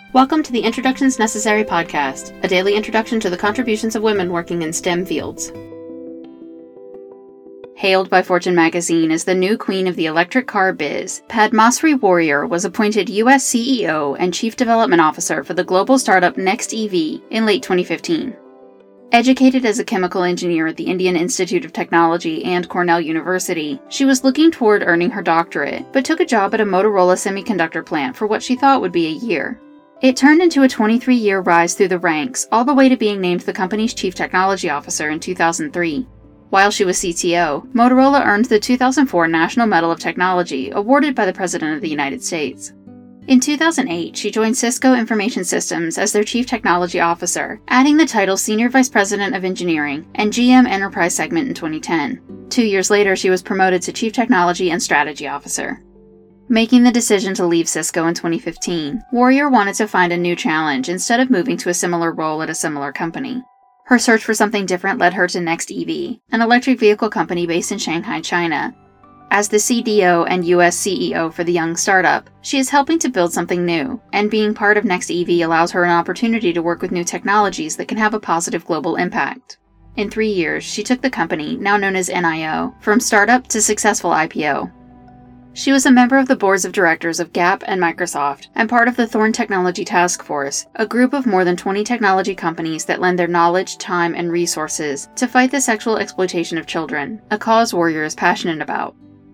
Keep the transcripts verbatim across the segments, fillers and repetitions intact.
Welcome to the Introductions Necessary podcast, a daily introduction to the contributions of women working in STEM fields. Hailed by Fortune magazine as the new queen of the electric car biz, Padmasree Warrior was appointed U S C E O and Chief Development Officer for the global startup NextEV in late twenty fifteen. Educated as a chemical engineer at the Indian Institute of Technology and Cornell University, she was looking toward earning her doctorate, but took a job at a Motorola semiconductor plant for what she thought would be a year. It turned into a twenty-three-year rise through the ranks, all the way to being named the company's Chief Technology Officer in two thousand three. While she was C T O, Motorola earned the two thousand four National Medal of Technology, awarded by the President of the United States. In two thousand eight, she joined Cisco Information Systems as their Chief Technology Officer, adding the title Senior Vice President of Engineering and G M Enterprise Segment in twenty ten. Two years later, she was promoted to Chief Technology and Strategy Officer. Making the decision to leave Cisco in twenty fifteen, Warrior wanted to find a new challenge instead of moving to a similar role at a similar company. Her search for something different led her to NextEV, an electric vehicle company based in Shanghai, China. As the C D O and U S C E O for the young startup, she is helping to build something new, and being part of NextEV allows her an opportunity to work with new technologies that can have a positive global impact. In three years, she took the company, now known as N I O, from startup to successful I P O. She was a member of the boards of directors of Gap and Microsoft, and part of the Thorn Technology Task Force, a group of more than twenty technology companies that lend their knowledge, time, and resources to fight the sexual exploitation of children, a cause Warrior is passionate about.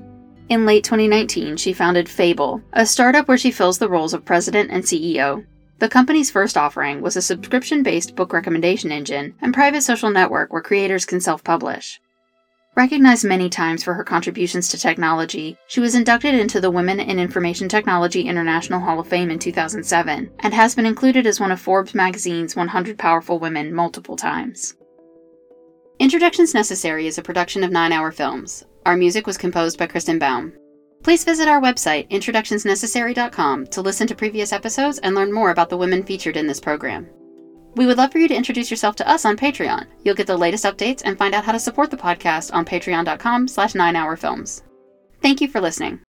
In late twenty nineteen, she founded Fable, a startup where she fills the roles of president and C E O. The company's first offering was a subscription-based book recommendation engine and private social network where creators can self-publish. Recognized many times for her contributions to technology, she was inducted into the Women in Information Technology International Hall of Fame in two thousand seven, and has been included as one of Forbes magazine's one hundred Powerful Women multiple times. Introductions Necessary is a production of nine hour Films. Our music was composed by Kristen Baum. Please visit our website, introductions necessary dot com, to listen to previous episodes and learn more about the women featured in this program. We would love for you to introduce yourself to us on Patreon. You'll get the latest updates and find out how to support the podcast on patreon dot com slash nine hour films. Thank you for listening.